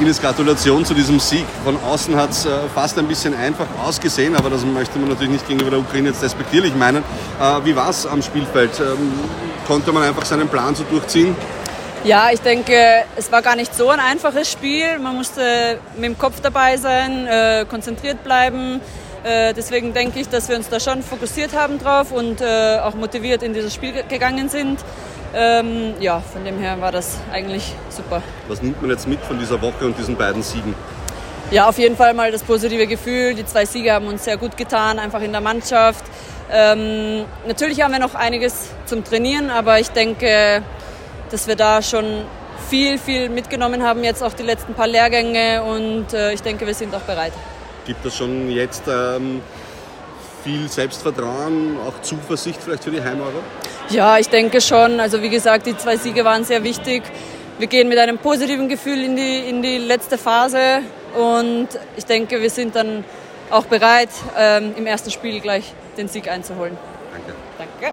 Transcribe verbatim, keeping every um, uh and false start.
Ines, Gratulation zu diesem Sieg. Von außen hat es äh, fast ein bisschen einfach ausgesehen, aber das möchte man natürlich nicht gegenüber der Ukraine jetzt despektierlich meinen. Äh, wie war es am Spielfeld? Ähm, konnte man einfach seinen Plan so durchziehen? Ja, ich denke, es war gar nicht so ein einfaches Spiel. Man musste mit dem Kopf dabei sein, äh, konzentriert bleiben. Äh, deswegen denke ich, dass wir uns da schon fokussiert haben drauf und äh, auch motiviert in dieses Spiel gegangen sind. Ähm, ja, von dem her war das eigentlich super. Was nimmt man jetzt mit von dieser Woche und diesen beiden Siegen? Ja, auf jeden Fall mal das positive Gefühl. Die zwei Siege haben uns sehr gut getan, einfach in der Mannschaft. Ähm, natürlich haben wir noch einiges zum Trainieren, aber ich denke, dass wir da schon viel, viel mitgenommen haben, jetzt auch die letzten paar Lehrgänge und äh, ich denke, wir sind auch bereit. Gibt es schon jetzt ähm, viel Selbstvertrauen, auch Zuversicht vielleicht für die Heimeure? Ja, ich denke schon. Also wie gesagt, die zwei Siege waren sehr wichtig. Wir gehen mit einem positiven Gefühl in die, in die letzte Phase und ich denke, wir sind dann auch bereit, ähm, im ersten Spiel gleich den Sieg einzuholen. Danke. Danke.